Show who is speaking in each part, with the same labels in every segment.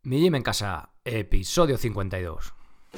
Speaker 1: Mi Gym en Casa, episodio 52.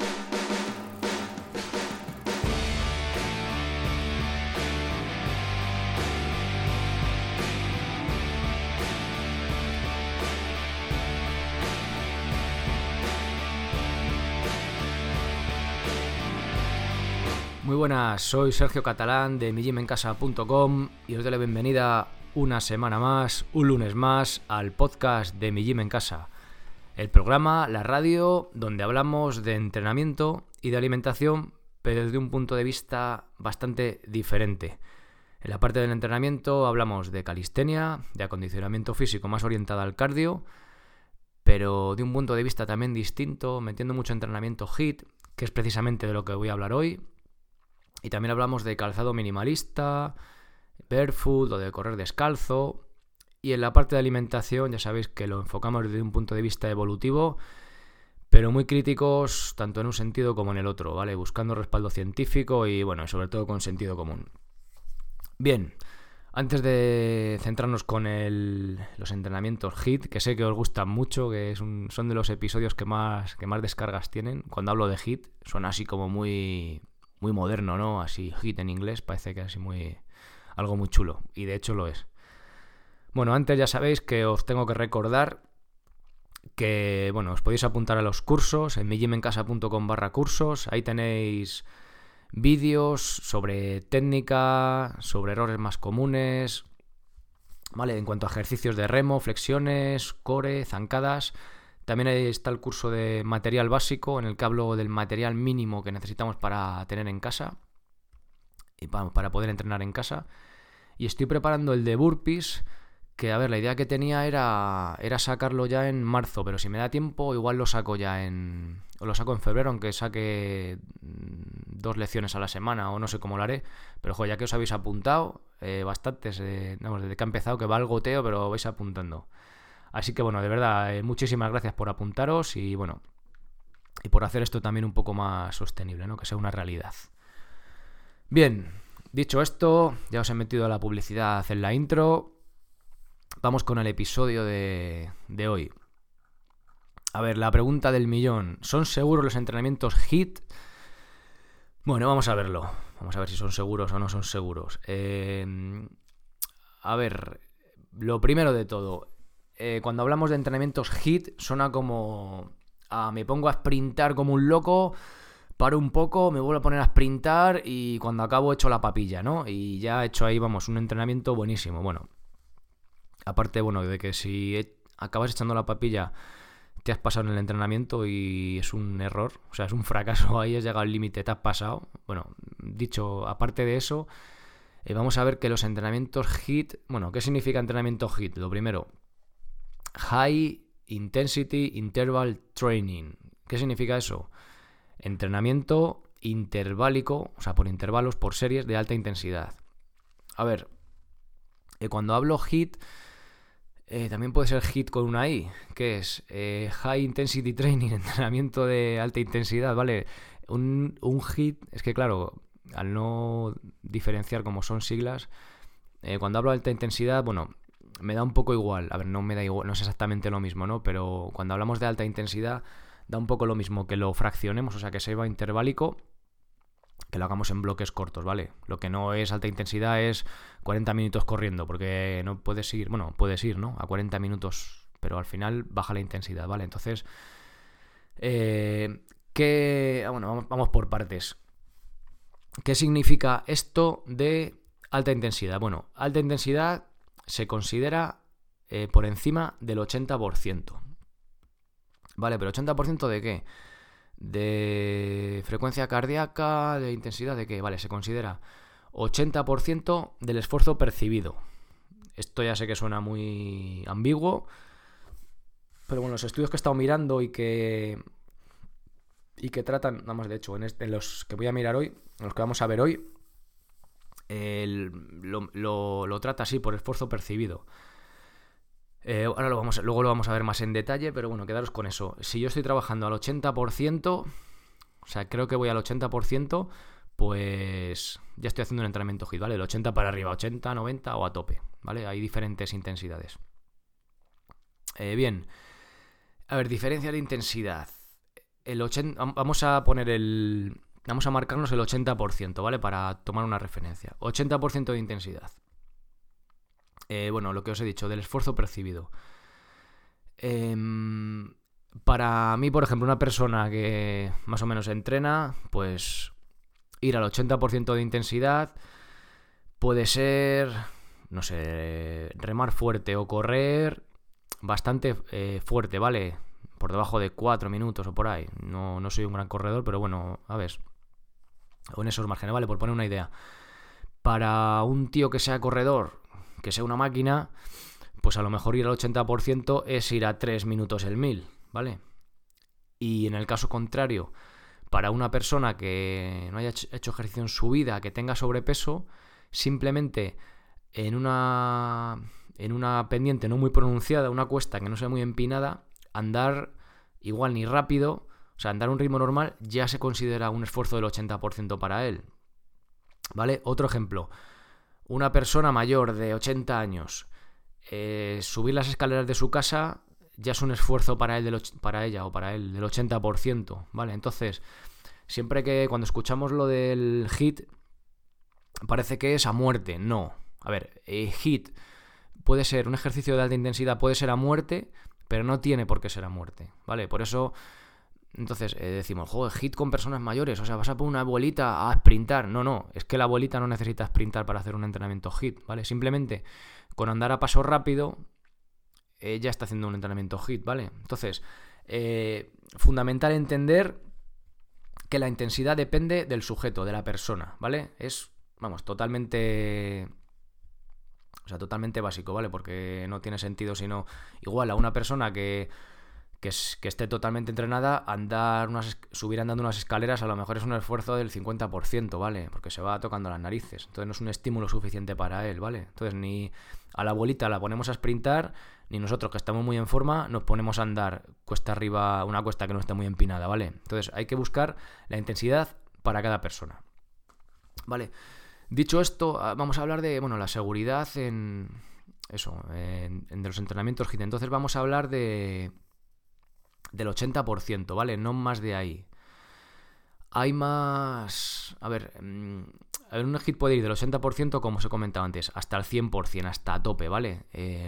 Speaker 1: Muy buenas, soy Sergio Catalán de migymencasa.com y os doy la bienvenida una semana más, un lunes más, al podcast de Mi Gym en Casa. El programa, la radio, donde hablamos de entrenamiento y de alimentación, pero desde un punto de vista bastante diferente. En la parte del entrenamiento hablamos de calistenia, de acondicionamiento físico más orientada al cardio, pero de un punto de vista también distinto, metiendo mucho entrenamiento HIIT, que es precisamente de lo que voy a hablar hoy. Y también hablamos de calzado minimalista, barefoot o de correr descalzo. Y en la parte de alimentación ya sabéis que lo enfocamos desde un punto de vista evolutivo, pero muy críticos tanto en un sentido como en el otro, ¿vale? Buscando respaldo científico y, bueno, sobre todo con sentido común. Bien, antes de centrarnos con los entrenamientos HIIT, que sé que os gustan mucho, que son de los episodios que más descargas tienen. Cuando hablo de HIIT suena así como muy moderno, ¿no? Así HIIT en inglés, parece que es así algo muy chulo, y de hecho lo es. Bueno, antes ya sabéis que os tengo que recordar que, bueno, os podéis apuntar a los cursos en migymencasa.com/cursos. Ahí tenéis vídeos sobre técnica, sobre errores más comunes, ¿vale? En cuanto a ejercicios de remo, flexiones, core, zancadas. También ahí está el curso de material básico, en el que hablo del material mínimo que necesitamos para tener en casa y para poder entrenar en casa. Y estoy preparando el de burpees, que, a ver, la idea que tenía era sacarlo ya en marzo, pero si me da tiempo igual lo saco en febrero, aunque saque 2 lecciones a la semana o no sé cómo lo haré, pero joder, ya que os habéis apuntado, bastantes, desde que ha empezado, que va el goteo, pero vais apuntando. Así que, bueno, de verdad, muchísimas gracias por apuntaros y, bueno, y por hacer esto también un poco más sostenible, ¿no? Que sea una realidad. Bien, dicho esto, ya os he metido la publicidad en la intro. Vamos con el episodio de hoy. A ver, la pregunta del millón. ¿Son seguros los entrenamientos HIIT? Bueno, vamos a verlo. Vamos a ver si son seguros o no son seguros. A ver, lo primero de todo. Cuando hablamos de entrenamientos HIIT, suena como... me pongo a sprintar como un loco, paro un poco, me vuelvo a poner a sprintar y cuando acabo echo la papilla, ¿no? Y ya he hecho ahí, vamos, un entrenamiento buenísimo. Bueno, aparte, bueno, de que si acabas echando la papilla, te has pasado en el entrenamiento y es un error, o sea, es un fracaso, ahí has llegado al límite, te has pasado. Bueno, dicho, aparte de eso, vamos a ver que los entrenamientos HIIT, bueno, ¿qué significa entrenamiento HIIT? Lo primero, High Intensity Interval Training. ¿Qué significa eso? Entrenamiento interválico, o sea, por intervalos, por series de alta intensidad. A ver, cuando hablo HIIT, también puede ser HIIT con una I, que es High Intensity Training, entrenamiento de alta intensidad, ¿vale? Un HIIT, es que claro, al no diferenciar como son siglas, cuando hablo de alta intensidad, bueno, me da un poco igual. A ver, no me da igual, no es exactamente lo mismo, ¿no? Pero cuando hablamos de alta intensidad, da un poco lo mismo que lo fraccionemos, o sea, que sea interválico, que lo hagamos en bloques cortos, ¿vale? Lo que no es alta intensidad es 40 minutos corriendo, porque no puedes ir, bueno, puedes ir, ¿no? A 40 minutos, pero al final baja la intensidad, ¿vale? Entonces, bueno, vamos por partes. ¿Qué significa esto de alta intensidad? Bueno, alta intensidad se considera por encima del 80%. Vale, pero ¿80% de qué? De frecuencia cardíaca, de intensidad, ¿de qué? Vale, se considera 80% del esfuerzo percibido. Esto ya sé que suena muy ambiguo, pero bueno, los estudios que he estado mirando y que tratan, vamos, de hecho, en los que voy a mirar hoy, en los que vamos a ver hoy, lo trata así, por esfuerzo percibido. Ahora luego lo vamos a ver más en detalle, pero bueno, quedaros con eso. Si yo estoy trabajando al 80%, o sea, creo que voy al 80%, pues ya estoy haciendo un entrenamiento HIIT, ¿vale? El 80 para arriba, 80, 90 o a tope, ¿vale? Hay diferentes intensidades. Bien, A ver, diferencia de intensidad. Vamos a marcarnos el 80%, ¿vale? Para tomar una referencia. 80% de intensidad. Bueno, lo que os he dicho, del esfuerzo percibido. Para mí, por ejemplo, una persona que más o menos entrena, pues ir al 80% de intensidad puede ser, no sé, remar fuerte o correr bastante fuerte, ¿vale? Por debajo de 4 minutos o por ahí. No soy un gran corredor, pero bueno, a ver. O en esos márgenes, ¿vale? Por poner una idea. Para un tío que sea corredor, que sea una máquina, pues a lo mejor ir al 80% es ir a 3 minutos el 1000, ¿vale? Y en el caso contrario, para una persona que no haya hecho ejercicio en su vida, que tenga sobrepeso, simplemente en una pendiente no muy pronunciada, una cuesta que no sea muy empinada, andar igual ni rápido, o sea, andar a un ritmo normal ya se considera un esfuerzo del 80% para él, ¿vale? Otro ejemplo, una persona mayor de 80 años, subir las escaleras de su casa ya es un esfuerzo para él para ella o para él del 80%, ¿vale? Entonces, siempre que cuando escuchamos lo del HIIT, parece que es a muerte. No. A ver, HIIT puede ser un ejercicio de alta intensidad, puede ser a muerte, pero no tiene por qué ser a muerte, ¿vale? Por eso, entonces decimos, joder, HIIT con personas mayores, o sea, vas a poner una abuelita a sprintar. No, es que la abuelita no necesita sprintar para hacer un entrenamiento HIIT, ¿vale? Simplemente con andar a paso rápido ya está haciendo un entrenamiento HIIT, ¿vale? Entonces, fundamental entender que la intensidad depende del sujeto, de la persona, ¿vale? Es, vamos, totalmente básico, ¿vale? Porque no tiene sentido sino igual a una persona que esté totalmente entrenada, subir andando unas escaleras a lo mejor es un esfuerzo del 50%, ¿vale? Porque se va tocando las narices. Entonces no es un estímulo suficiente para él, ¿vale? Entonces ni a la abuelita la ponemos a sprintar, ni nosotros que estamos muy en forma nos ponemos a andar cuesta arriba, una cuesta que no esté muy empinada, ¿vale? Entonces hay que buscar la intensidad para cada persona, ¿vale? Dicho esto, vamos a hablar de, bueno, la seguridad de los entrenamientos HIIT. Entonces vamos a hablar del 80%, ¿vale? No más de ahí. Hay más... A ver, un HIIT puede ir del 80%, como os he comentado antes, hasta el 100%, hasta a tope, ¿vale?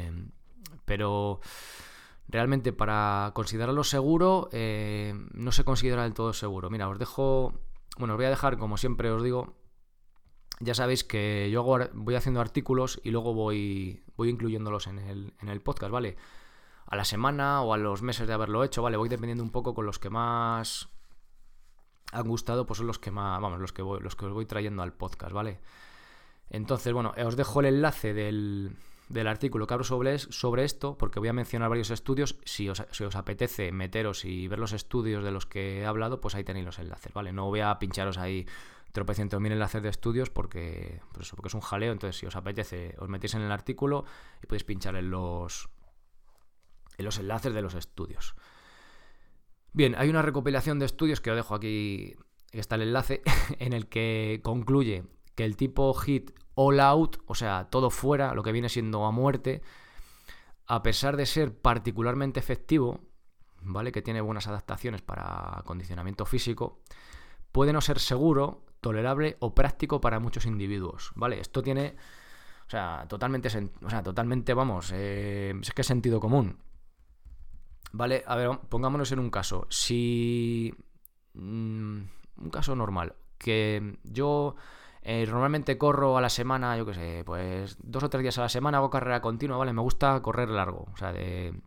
Speaker 1: Pero realmente para considerarlo seguro, no se considera del todo seguro. Mira, os voy a dejar, como siempre os digo, ya sabéis que yo voy haciendo artículos y luego voy incluyéndolos en el podcast, ¿vale? A la semana o a los meses de haberlo hecho, ¿vale? Voy dependiendo un poco con los que más han gustado, pues son los que más, vamos, los que os voy trayendo al podcast, ¿vale? Entonces, bueno, os dejo el enlace del artículo que hablo sobre esto, porque voy a mencionar varios estudios. Si os apetece meteros y ver los estudios de los que he hablado, pues ahí tenéis los enlaces, ¿vale? No voy a pincharos ahí tropecientos mil enlaces de estudios porque es un jaleo. Entonces, si os apetece, os metéis en el artículo y podéis pinchar en los enlaces de los estudios. Bien, hay una recopilación de estudios que os dejo aquí, está el enlace, en el que concluye que el tipo HIIT all out, o sea, todo fuera, lo que viene siendo a muerte, a pesar de ser particularmente efectivo, ¿vale? Que tiene buenas adaptaciones para acondicionamiento físico, puede no ser seguro, tolerable o práctico para muchos individuos, ¿vale? Esto tiene, o sea, totalmente, vamos, es que es sentido común. Vale, a ver, pongámonos en un caso. Si... un caso normal. Que yo normalmente corro a la semana, yo qué sé, pues 2 o 3 días a la semana hago carrera continua, ¿vale? Me gusta correr largo. O sea, no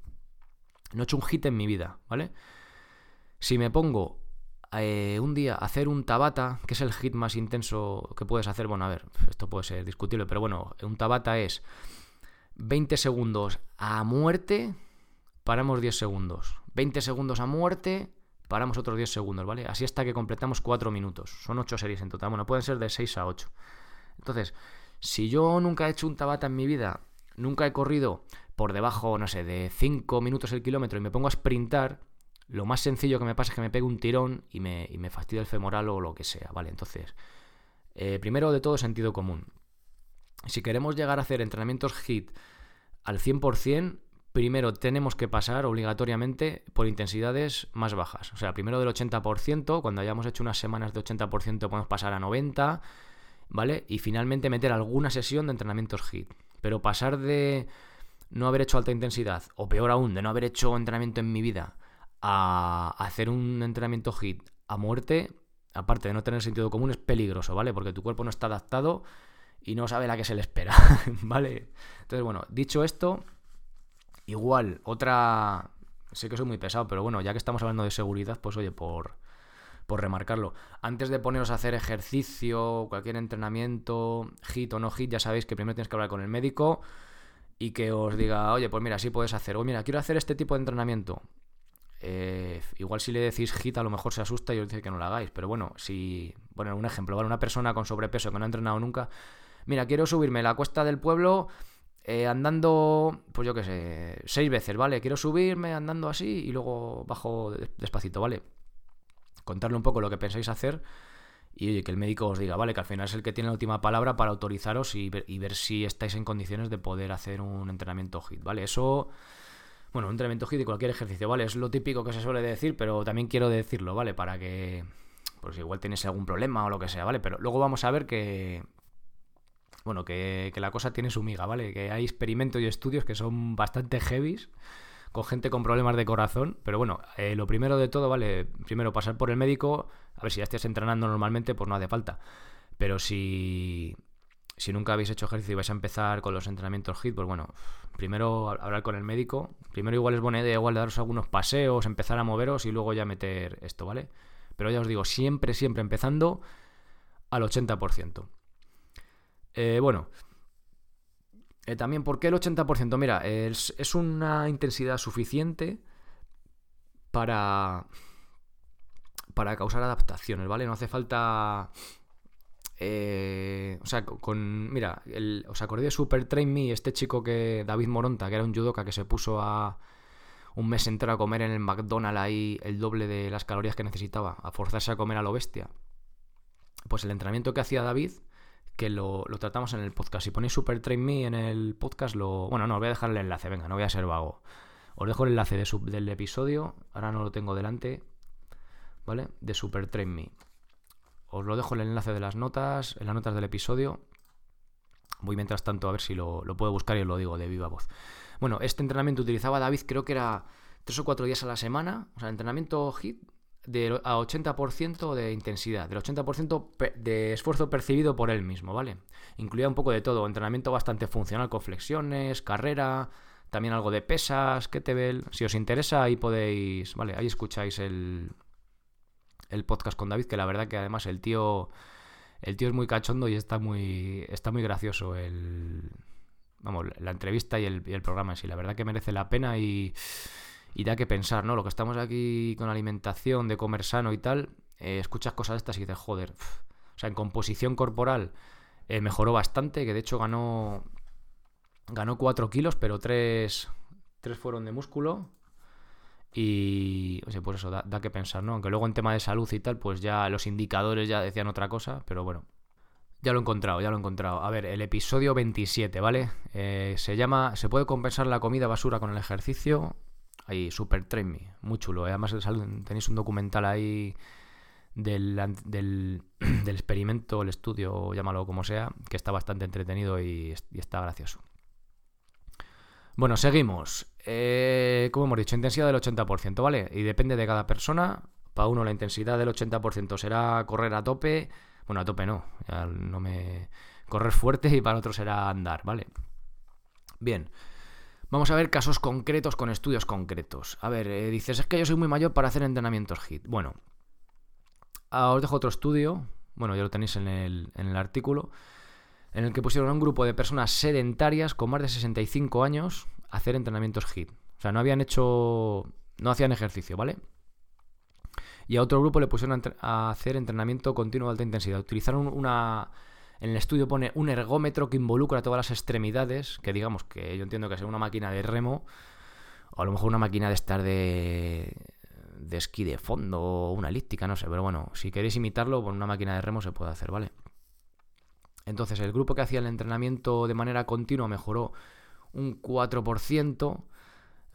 Speaker 1: he hecho un HIIT en mi vida, ¿vale? Si me pongo un día a hacer un Tabata, que es el HIIT más intenso que puedes hacer, bueno, a ver, esto puede ser discutible, pero bueno, un Tabata es 20 segundos a muerte... Paramos 10 segundos. 20 segundos a muerte, paramos otros 10 segundos, ¿vale? Así hasta que completamos 4 minutos. Son 8 series en total. Bueno, pueden ser de 6 a 8. Entonces, si yo nunca he hecho un Tabata en mi vida, nunca he corrido por debajo, no sé, de 5 minutos el kilómetro y me pongo a sprintar, lo más sencillo que me pasa es que me pegue un tirón y me fastidia el femoral o lo que sea, ¿vale? Entonces, primero de todo, sentido común. Si queremos llegar a hacer entrenamientos HIIT al 100%, primero tenemos que pasar obligatoriamente por intensidades más bajas. O sea, primero del 80%, cuando hayamos hecho unas semanas de 80% podemos pasar a 90%, ¿vale? Y finalmente meter alguna sesión de entrenamientos HIIT. Pero pasar de no haber hecho alta intensidad, o peor aún, de no haber hecho entrenamiento en mi vida, a hacer un entrenamiento HIIT a muerte, aparte de no tener sentido común, es peligroso, ¿vale? Porque tu cuerpo no está adaptado y no sabe la que se le espera, ¿vale? Entonces, bueno, dicho esto, igual, otra... Sé que soy muy pesado, pero bueno, ya que estamos hablando de seguridad, pues oye, por remarcarlo. Antes de poneros a hacer ejercicio, cualquier entrenamiento, HIIT o no HIIT, ya sabéis que primero tienes que hablar con el médico y que os diga, oye, pues mira, sí puedes hacer. O mira, quiero hacer este tipo de entrenamiento. Igual si le decís HIIT a lo mejor se asusta y os dice que no lo hagáis. Pero bueno, si... Bueno, un ejemplo, ¿vale? Una persona con sobrepeso que no ha entrenado nunca. Mira, quiero subirme la cuesta del pueblo andando, pues yo qué sé, 6 veces, ¿vale? Quiero subirme andando así y luego bajo despacito, ¿vale? Contarle un poco lo que pensáis hacer y oye, que el médico os diga, vale, que al final es el que tiene la última palabra para autorizaros y ver si estáis en condiciones de poder hacer un entrenamiento HIIT, ¿vale? Eso, bueno, un entrenamiento HIIT de cualquier ejercicio, ¿vale? Es lo típico que se suele decir, pero también quiero decirlo, ¿vale? Para que, pues igual tenéis algún problema o lo que sea, ¿vale? Pero luego vamos a ver que, bueno, que la cosa tiene su miga, ¿vale? Que hay experimentos y estudios que son bastante heavies con gente con problemas de corazón, pero bueno, lo primero de todo, ¿vale? Primero pasar por el médico, a ver si ya estés entrenando normalmente, pues no hace falta. Pero si nunca habéis hecho ejercicio y vais a empezar con los entrenamientos HIIT, pues bueno, primero hablar con el médico, primero igual es buena idea igual daros algunos paseos, empezar a moveros y luego ya meter esto, ¿vale? Pero ya os digo, siempre empezando al 80%. Bueno... también, ¿por qué el 80%? Mira, es una intensidad suficiente para causar adaptaciones, ¿vale? No hace falta... o sea, mira, ¿os acordáis de Super Train Me? Este chico David Moronta, que era un judoka que se puso a un mes entero a comer en el McDonald's ahí el doble de las calorías que necesitaba, a forzarse a comer a lo bestia. Pues el entrenamiento que hacía David... que lo tratamos en el podcast. Si ponéis Super Train Me en el podcast, bueno, no, os voy a dejar el enlace, venga, no voy a ser vago. Os dejo el enlace del episodio, ahora no lo tengo delante, ¿vale? De Super Train Me. Os lo dejo el enlace de las notas, en las notas del episodio. Voy mientras tanto a ver si lo puedo buscar y os lo digo de viva voz. Bueno, este entrenamiento utilizaba David, creo que era 3 o 4 días a la semana, o sea, entrenamiento HIIT, a 80% de intensidad, del 80% de esfuerzo percibido por él mismo, ¿vale? Incluía un poco de todo, entrenamiento bastante funcional con flexiones, carrera, también algo de pesas, kettlebell. Si os interesa, ahí podéis, ¿vale? Ahí escucháis el podcast con David, que la verdad que además el tío es muy cachondo y está muy gracioso la entrevista y el programa en sí. La verdad que merece la pena y da que pensar, ¿no? Lo que estamos aquí con alimentación, de comer sano y tal, escuchas cosas de estas y dices, joder. O sea, en composición corporal mejoró bastante, que de hecho ganó 4 kilos, pero 3 fueron de músculo. Y, o sea, por eso da que pensar, ¿no? Aunque luego en tema de salud y tal, pues ya los indicadores ya decían otra cosa, pero bueno. Ya lo he encontrado. A ver, el episodio 27, ¿vale? Se puede compensar la comida basura con el ejercicio. Ahí, Super Train Me, muy chulo. Además tenéis un documental ahí del experimento, el estudio, llámalo como sea, que está bastante entretenido y está gracioso. Bueno, seguimos. Como hemos dicho, intensidad del 80%, ¿vale? Y depende de cada persona. Para uno la intensidad del 80% será correr a tope. Bueno, a tope no. Correr fuerte, y para otro será andar, ¿vale? Bien. Vamos a ver casos concretos con estudios concretos. A ver, dices, es que yo soy muy mayor para hacer entrenamientos HIIT. Bueno, os dejo otro estudio. Bueno, ya lo tenéis en el artículo. En el que pusieron a un grupo de personas sedentarias con más de 65 años a hacer entrenamientos HIIT. O sea, no hacían ejercicio, ¿vale? Y a otro grupo le pusieron a hacer entrenamiento continuo de alta intensidad. Utilizaron en el estudio pone un ergómetro que involucra todas las extremidades, que digamos que yo entiendo que sea una máquina de remo, o a lo mejor una máquina de estar de esquí de fondo, o una elíptica, no sé, pero bueno, si queréis imitarlo, con una máquina de remo se puede hacer, ¿vale? Entonces, el grupo que hacía el entrenamiento de manera continua mejoró un 4%,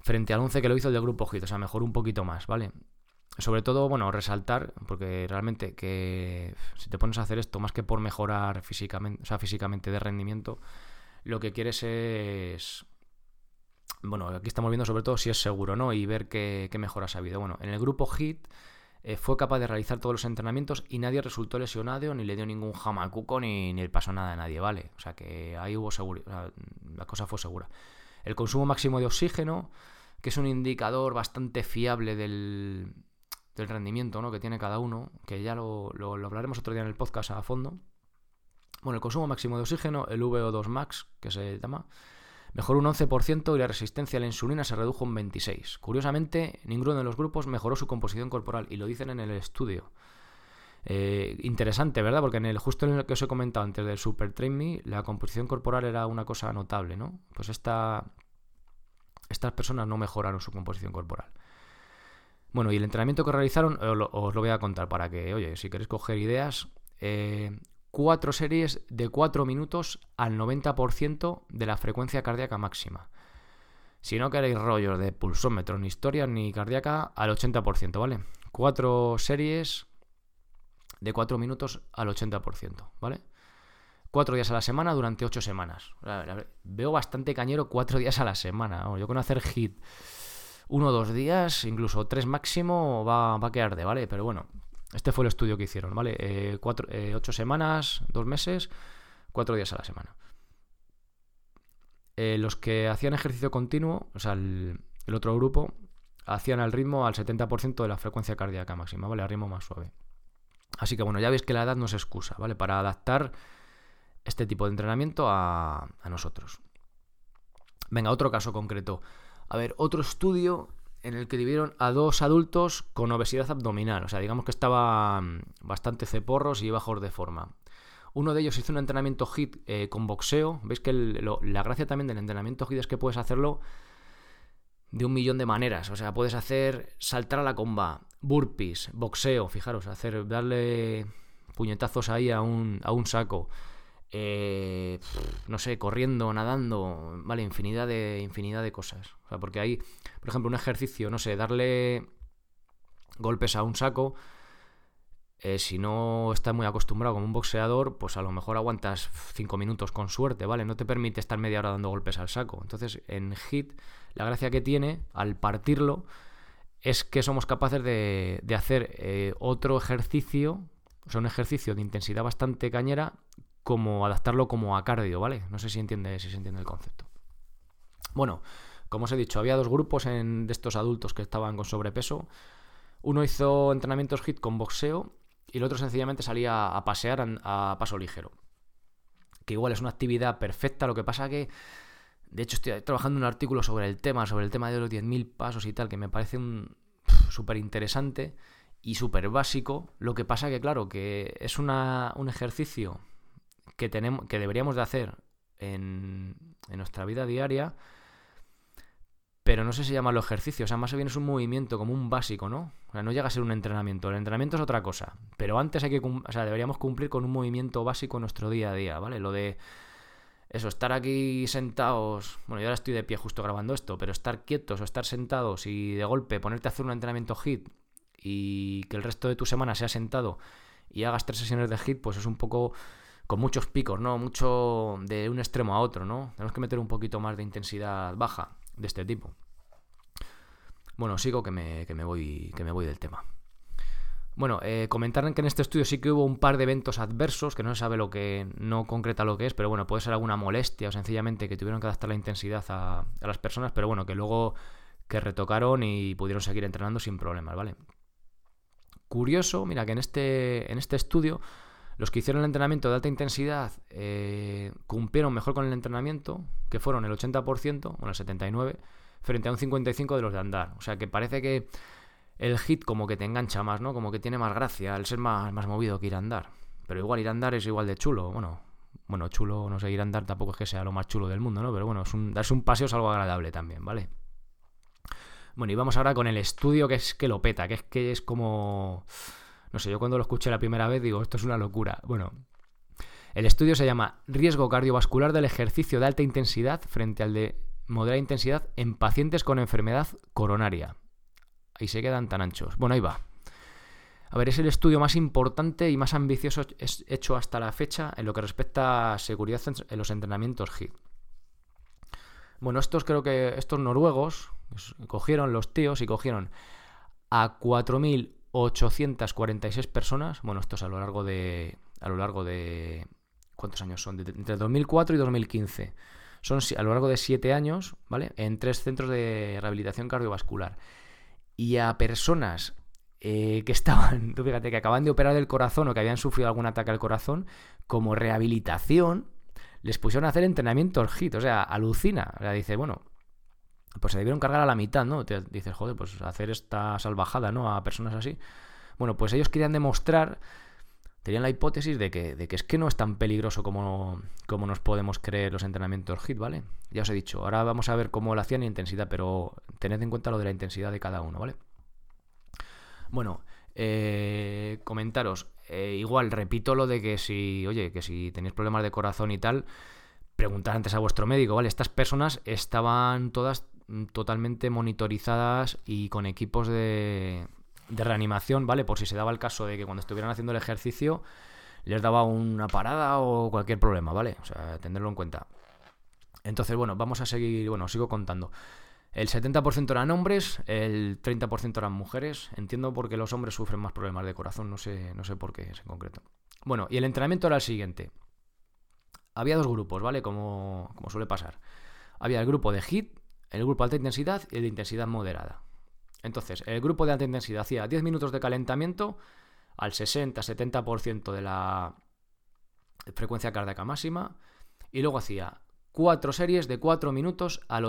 Speaker 1: frente al 11 que lo hizo el del grupo HIIT, o sea, mejoró un poquito más, ¿vale? Sobre todo, bueno, resaltar, porque realmente que si te pones a hacer esto, más que por mejorar físicamente, o sea, físicamente de rendimiento, lo que quieres es... Bueno, aquí estamos viendo sobre todo si es seguro, ¿no? Y ver qué mejoras ha habido. Bueno, en el grupo HIIT fue capaz de realizar todos los entrenamientos y nadie resultó lesionado, ni le dio ningún jamacuco, ni le pasó nada a nadie, ¿vale? O sea, que ahí hubo seguridad, la cosa fue segura. El consumo máximo de oxígeno, que es un indicador bastante fiable del rendimiento, ¿no?, que tiene cada uno, que ya lo hablaremos otro día en el podcast a fondo. Bueno, el consumo máximo de oxígeno, el VO2 max, que se llama, mejoró un 11% y la resistencia a la insulina se redujo un 26%. Curiosamente, ninguno de los grupos mejoró su composición corporal, y lo dicen en el estudio. Interesante, ¿verdad? Porque justo en el que os he comentado antes del Super Train Me, la composición corporal era una cosa notable, ¿no? Pues estas personas no mejoraron su composición corporal. Bueno, y el entrenamiento que realizaron os lo voy a contar para que, oye, si queréis coger ideas, 4 series de 4 minutos al 90% de la frecuencia cardíaca máxima. Si no queréis rollos de pulsómetro, ni historia, ni cardíaca, al 80%, ¿vale? 4 series de 4 minutos al 80%, ¿vale? 4 días a la semana durante 8 semanas. Veo bastante cañero 4 días a la semana. Yo con hacer HIIT 1 o 2 días, incluso 3 máximo, va a quedar de, ¿vale? Pero bueno, este fue el estudio que hicieron, ¿vale? 8 semanas, 2 meses, 4 días a la semana. Los que hacían ejercicio continuo, o sea, el otro grupo, hacían al ritmo al 70% de la frecuencia cardíaca máxima, ¿vale? Al ritmo más suave. Así que bueno, ya veis que la edad no es excusa, ¿vale? Para adaptar este tipo de entrenamiento a nosotros. Venga, otro caso concreto. A ver, otro estudio en el que dividieron a 2 adultos con obesidad abdominal. O sea, digamos que estaban bastante ceporros y bajos de forma. Uno de ellos hizo un entrenamiento HIIT con boxeo. Veis que la gracia también del entrenamiento HIIT es que puedes hacerlo de 1.000.000 de maneras. O sea, puedes hacer saltar a la comba, burpees, boxeo, fijaros, darle puñetazos ahí a un saco. No sé, corriendo, nadando, vale, infinidad de cosas. O sea, porque hay, por ejemplo, un ejercicio, no sé, darle golpes a un saco, si no estás muy acostumbrado como un boxeador, pues a lo mejor aguantas 5 minutos con suerte, ¿vale? No te permite estar media hora dando golpes al saco. Entonces, en HIIT, la gracia que tiene, al partirlo, es que somos capaces de hacer otro ejercicio, o sea, un ejercicio de intensidad bastante cañera, como adaptarlo como a cardio, ¿vale? No sé si se entiende el concepto. Bueno, como os he dicho, había 2 grupos de estos adultos que estaban con sobrepeso. Uno hizo entrenamientos HIIT con boxeo y el otro sencillamente salía a pasear a paso ligero. Que igual es una actividad perfecta, lo que pasa que, de hecho, estoy trabajando un artículo sobre el tema de los 10.000 pasos y tal, que me parece súper interesante y súper básico. Lo que pasa que, claro, que es un ejercicio que deberíamos de hacer en nuestra vida diaria, pero no sé si llamarlo ejercicio, o sea, más bien es un movimiento como un básico, ¿no? O sea, no llega a ser un entrenamiento, el entrenamiento es otra cosa, pero antes deberíamos cumplir con un movimiento básico en nuestro día a día, ¿vale? Lo de eso, estar aquí sentados, bueno, yo ahora estoy de pie justo grabando esto, pero estar quietos o estar sentados y de golpe ponerte a hacer un entrenamiento HIIT y que el resto de tu semana sea sentado y hagas 3 sesiones de HIIT, pues es un poco con muchos picos, ¿no? Mucho de un extremo a otro, ¿no? Tenemos que meter un poquito más de intensidad baja de este tipo. Bueno, sigo que me voy del tema. Bueno, comentar que en este estudio sí que hubo un par de eventos adversos, que no se sabe no concreta lo que es, pero bueno, puede ser alguna molestia o sencillamente que tuvieron que adaptar la intensidad a las personas, pero bueno, que luego que retocaron y pudieron seguir entrenando sin problemas, ¿vale? Curioso, mira, que en este estudio los que hicieron el entrenamiento de alta intensidad cumplieron mejor con el entrenamiento, que fueron el 80%, bueno, el 79%, frente a un 55% de los de andar. O sea, que parece que el HIIT como que te engancha más, ¿no? Como que tiene más gracia al ser más movido que ir a andar. Pero igual ir a andar es igual de chulo. Bueno, chulo, no sé, ir a andar tampoco es que sea lo más chulo del mundo, ¿no? Pero bueno, darse un paseo es algo agradable también, ¿vale? Bueno, y vamos ahora con el estudio que es que lo peta, que es como... No sé, yo cuando lo escuché la primera vez digo, esto es una locura. Bueno, el estudio se llama Riesgo cardiovascular del ejercicio de alta intensidad frente al de moderada intensidad en pacientes con enfermedad coronaria. Ahí se quedan tan anchos. Bueno, ahí va. A ver, es el estudio más importante y más ambicioso hecho hasta la fecha en lo que respecta a seguridad en los entrenamientos HIIT. Bueno, estos noruegos cogieron los tíos y cogieron a 4.846 personas. Bueno, esto es a lo largo de ¿cuántos años son? Entre 2004 y 2015. Son a lo largo de 7 años, ¿vale? En 3 centros de rehabilitación cardiovascular. Y a personas que estaban, tú fíjate, que acaban de operar del corazón o que habían sufrido algún ataque al corazón, como rehabilitación, les pusieron a hacer entrenamientos HIIT. O sea, alucina. O sea, dice, bueno, pues se debieron cargar a la mitad, ¿no? Dices, joder, pues hacer esta salvajada, ¿no? A personas así. Bueno, pues ellos querían demostrar, tenían la hipótesis de que es que no es tan peligroso como nos podemos creer los entrenamientos HIIT, ¿vale? Ya os he dicho, ahora vamos a ver cómo lo hacían en intensidad, pero tened en cuenta lo de la intensidad de cada uno, ¿vale? Bueno, comentaros, igual repito lo de que si tenéis problemas de corazón y tal, preguntad antes a vuestro médico, ¿vale? Estas personas estaban todas totalmente monitorizadas y con equipos de reanimación, ¿vale? Por si se daba el caso de que cuando estuvieran haciendo el ejercicio les daba una parada o cualquier problema, ¿vale? O sea, tenerlo en cuenta. Entonces, bueno, vamos a seguir, bueno, sigo contando. El 70% eran hombres, el 30% eran mujeres. Entiendo por qué los hombres sufren más problemas de corazón, no sé por qué es en concreto. Bueno, y el entrenamiento era el siguiente. Había 2 grupos, ¿vale? Como suele pasar. Había el grupo de HIIT, el grupo de alta intensidad y el de intensidad moderada. Entonces, el grupo de alta intensidad hacía 10 minutos de calentamiento al 60-70% de la frecuencia cardíaca máxima y luego hacía 4 series de 4 minutos al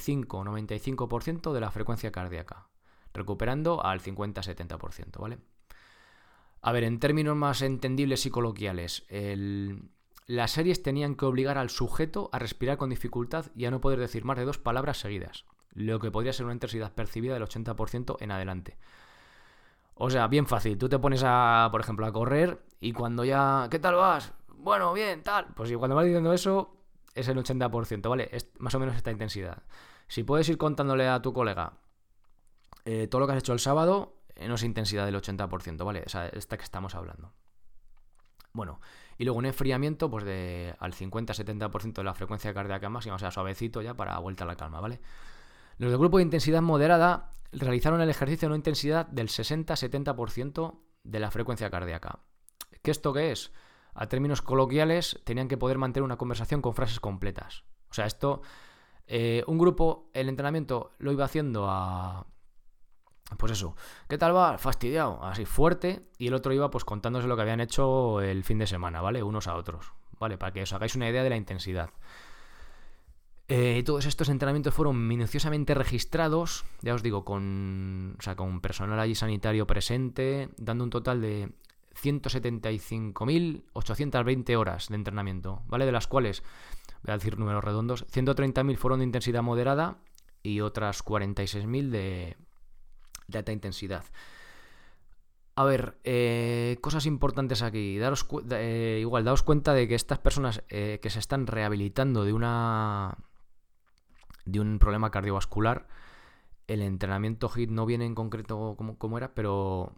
Speaker 1: 85-95% de la frecuencia cardíaca, recuperando al 50-70%, ¿vale? A ver, en términos más entendibles y coloquiales, las series tenían que obligar al sujeto a respirar con dificultad y a no poder decir más de 2 palabras seguidas, lo que podría ser una intensidad percibida del 80% en adelante. O sea, bien fácil, tú te pones por ejemplo, a correr y cuando ya, ¿qué tal vas? Bueno, bien, tal. Pues cuando vas diciendo eso, es el 80%, ¿vale? Es más o menos esta intensidad. Si puedes ir contándole a tu colega todo lo que has hecho el sábado, no es intensidad del 80%, ¿vale? O sea, esta que estamos hablando. Bueno, y luego un enfriamiento pues al 50-70% de la frecuencia cardíaca máxima, o sea, suavecito ya para vuelta a la calma, ¿vale? Los del grupo de intensidad moderada realizaron el ejercicio en una intensidad del 60-70% de la frecuencia cardíaca. ¿Esto qué es? A términos coloquiales, tenían que poder mantener una conversación con frases completas. O sea, esto, un grupo, el entrenamiento lo iba haciendo pues eso, ¿qué tal va? Fastidiado, así fuerte, y el otro iba pues contándose lo que habían hecho el fin de semana, ¿vale? Unos a otros, ¿vale? Para que os hagáis una idea de la intensidad. Todos estos entrenamientos fueron minuciosamente registrados, ya os digo, con personal allí sanitario presente, dando un total de 175.820 horas de entrenamiento, ¿vale? De las cuales, voy a decir números redondos, 130.000 fueron de intensidad moderada y otras 46.000 de alta intensidad. A ver, cosas importantes aquí. Daos cuenta de que estas personas que se están rehabilitando de un problema cardiovascular, el entrenamiento HIIT no viene en concreto como era, pero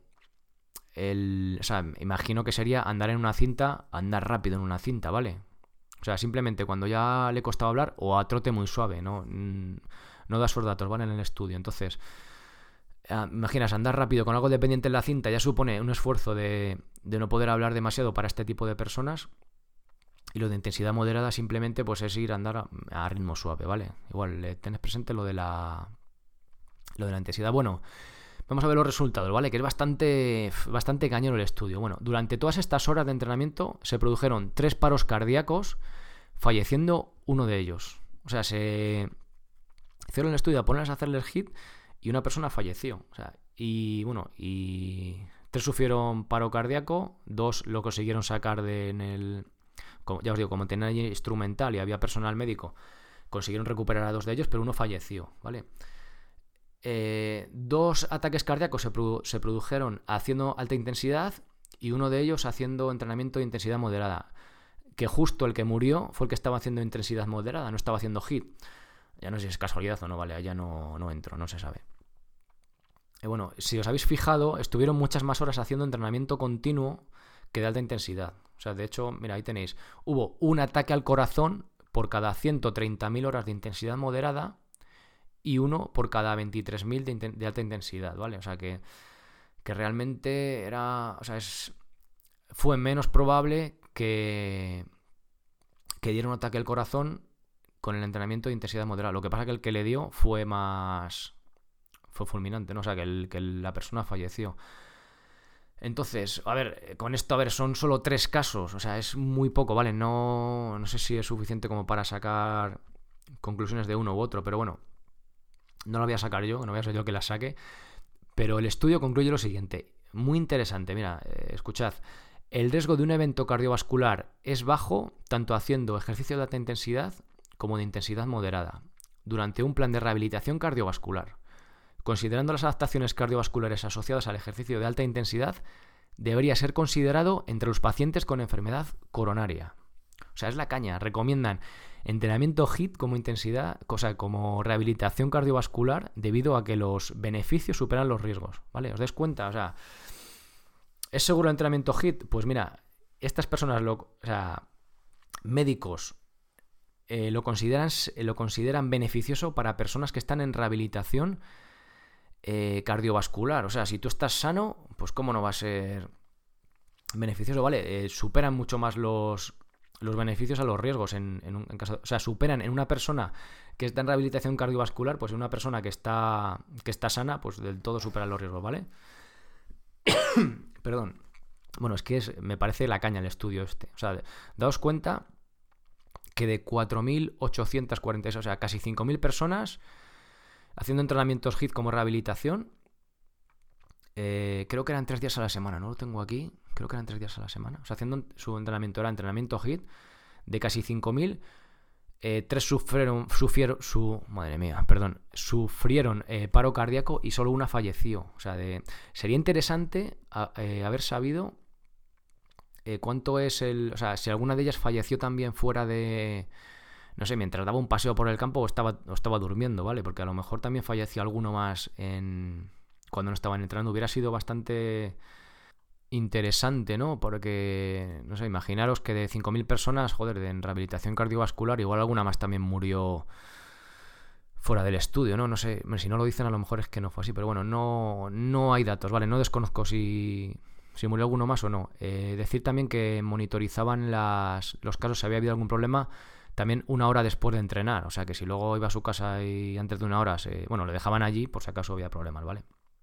Speaker 1: imagino que sería andar andar rápido en una cinta, ¿vale? O sea, simplemente cuando ya le costaba hablar o a trote muy suave, ¿no? No da esos datos, ¿vale? En el estudio. Entonces, imaginas, andar rápido con algo dependiente en la cinta ya supone un esfuerzo de no poder hablar demasiado para este tipo de personas. Y lo de intensidad moderada simplemente pues es ir a andar a ritmo suave, ¿vale? Igual tenés presente lo de la intensidad. Bueno, vamos a ver los resultados, ¿vale? Que es bastante cañero el estudio. Bueno, durante todas estas horas de entrenamiento se produjeron 3 paros cardíacos, falleciendo uno de ellos. O sea, se hicieron el estudio a ponerles a hacerles HIIT y una persona falleció. O sea, y 3 sufrieron paro cardíaco, 2 lo consiguieron sacar ya os digo, como tenían allí instrumental y había personal médico, consiguieron recuperar a 2 de ellos, pero uno falleció, ¿vale? 2 ataques cardíacos se produjeron haciendo alta intensidad y uno de ellos haciendo entrenamiento de intensidad moderada, que justo el que murió fue el que estaba haciendo intensidad moderada, no estaba haciendo HIIT. Ya no sé si es casualidad o no, vale, allá no entro, no se sabe. Bueno, si os habéis fijado, estuvieron muchas más horas haciendo entrenamiento continuo que de alta intensidad. O sea, de hecho, mira, ahí tenéis, hubo un ataque al corazón por cada 130.000 horas de intensidad moderada y uno por cada 23.000 de alta intensidad, ¿vale? O sea, que realmente era, o sea, fue menos probable que diera un ataque al corazón con el entrenamiento de intensidad moderada. Lo que pasa es que el que le dio fue fulminante, ¿no? O sea, que la persona falleció. Entonces, a ver, con esto, son solo 3 casos, o sea, es muy poco, ¿vale? No sé si es suficiente como para sacar conclusiones de uno u otro, pero bueno, no lo voy a sacar yo, no voy a ser yo el que las saque, pero el estudio concluye lo siguiente, muy interesante, mira, escuchad, el riesgo de un evento cardiovascular es bajo tanto haciendo ejercicio de alta intensidad como de intensidad moderada, durante un plan de rehabilitación cardiovascular. Considerando las adaptaciones cardiovasculares asociadas al ejercicio de alta intensidad, debería ser considerado entre los pacientes con enfermedad coronaria. O sea, es la caña. Recomiendan entrenamiento HIIT como intensidad, como rehabilitación cardiovascular, debido a que los beneficios superan los riesgos, ¿vale? ¿Os dais cuenta? O sea, ¿es seguro el entrenamiento HIIT? Pues mira, estas personas, médicos, lo consideran beneficioso para personas que están en rehabilitación cardiovascular. O sea, si tú estás sano, pues cómo no va a ser beneficioso, ¿vale? Superan mucho más los beneficios a los riesgos en caso, o sea, superan en una persona que está en rehabilitación cardiovascular, pues en una persona que está sana, pues del todo superan los riesgos, ¿vale? Perdón. Bueno, es que me parece la caña el estudio este. O sea, daos cuenta que de 4.846, o sea, casi 5.000 personas haciendo entrenamientos HIIT como rehabilitación, creo que eran 3 días a la semana, no lo tengo aquí, creo que eran 3 días a la semana. O sea, haciendo su entrenamiento, era entrenamiento HIIT, de casi 5.000, 3 sufrieron paro cardíaco y solo una falleció. O sea, sería interesante haber sabido cuánto es o sea, si alguna de ellas falleció también fuera de, no sé, mientras daba un paseo por el campo o estaba durmiendo, ¿vale? Porque a lo mejor también falleció alguno más cuando no estaban entrenando. Hubiera sido bastante interesante, ¿no? Porque, no sé, imaginaros que de 5.000 personas, en rehabilitación cardiovascular, igual alguna más también murió fuera del estudio, ¿no? No sé, si no lo dicen a lo mejor es que no fue así, pero bueno, no hay datos, ¿vale? No desconozco si murió alguno más o no. Decir también que monitorizaban los casos si había habido algún problema también 1 hora después de entrenar, o sea que si luego iba a su casa y antes de 1 hora, le dejaban allí por si acaso había problemas, ¿vale?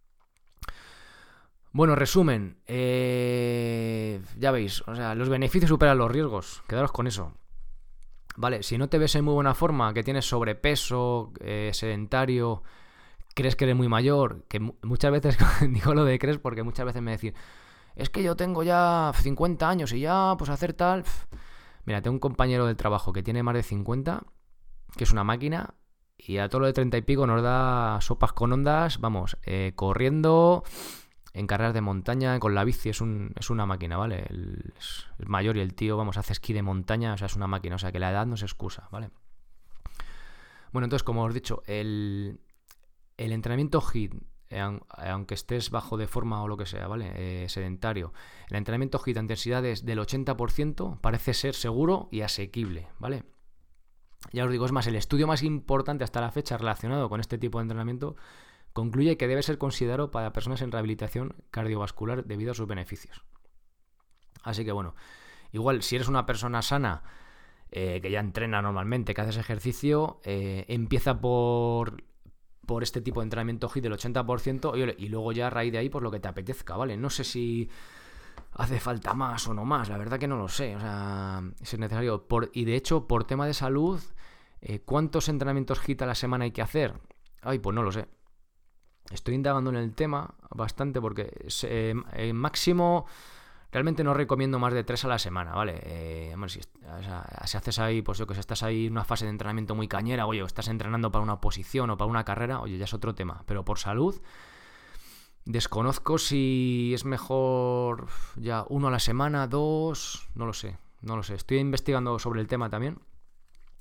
Speaker 1: Bueno, resumen, ya veis, o sea, los beneficios superan los riesgos, quedaros con eso. Vale, si no te ves en muy buena forma, que tienes sobrepeso, sedentario, crees que eres muy mayor, que muchas veces, digo lo de crees porque muchas veces me decís, es que yo tengo ya 50 años y ya, pues hacer tal... Mira, tengo un compañero del trabajo que tiene más de 50, que es una máquina, y a todo lo de 30 y pico nos da sopas con ondas, vamos, corriendo, en carreras de montaña, con la bici, es una máquina, ¿vale? Es mayor y el tío, vamos, hace esquí de montaña, o sea, es una máquina, o sea, que la edad no se excusa, ¿vale? Bueno, entonces, como os he dicho, el entrenamiento HIIT, aunque estés bajo de forma o lo que sea, ¿vale? Sedentario, el entrenamiento HIIT a intensidades del 80% parece ser seguro y asequible, ¿vale? Ya os digo, es más, el estudio más importante hasta la fecha relacionado con este tipo de entrenamiento concluye que debe ser considerado para personas en rehabilitación cardiovascular debido a sus beneficios. Así que bueno, igual si eres una persona sana, que ya entrena normalmente, que haces ejercicio, empieza por este tipo de entrenamiento HIIT del 80% y luego ya a raíz de ahí pues lo que te apetezca, ¿vale? No sé si hace falta más o no más, la verdad que no lo sé, o sea, si es necesario. Y de hecho, por tema de salud, ¿cuántos entrenamientos HIIT a la semana hay que hacer? Ay, pues no lo sé. Estoy indagando en el tema bastante porque máximo realmente no recomiendo más de 3 a la semana, ¿vale? Si haces ahí, pues yo que sé, estás ahí en una fase de entrenamiento muy cañera, oye, o estás entrenando para una oposición o para una carrera, oye, ya es otro tema. Pero por salud, desconozco si es mejor ya 1 a la semana, 2, no lo sé. Estoy investigando sobre el tema también.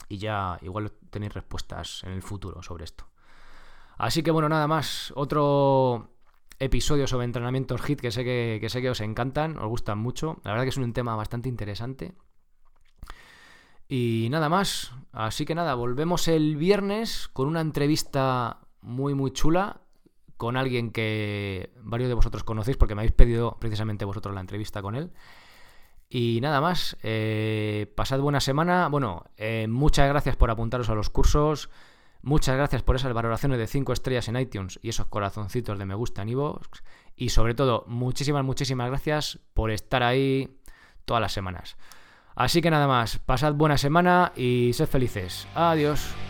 Speaker 1: y ya igual tenéis respuestas en el futuro sobre esto. Así que bueno, nada más, otro episodio sobre entrenamientos HIIT que sé que os encantan, os gustan mucho. La verdad que es un tema bastante interesante. Y nada más, así que nada, volvemos el viernes con una entrevista muy muy chula con alguien que varios de vosotros conocéis porque me habéis pedido precisamente vosotros la entrevista con él. Y nada más, pasad buena semana. Bueno, muchas gracias por apuntaros a los cursos. Muchas gracias por esas valoraciones de 5 estrellas en iTunes y esos corazoncitos de me gusta en iVoox. Y sobre todo, muchísimas gracias por estar ahí todas las semanas. Así que nada más, pasad buena semana y sed felices. Adiós.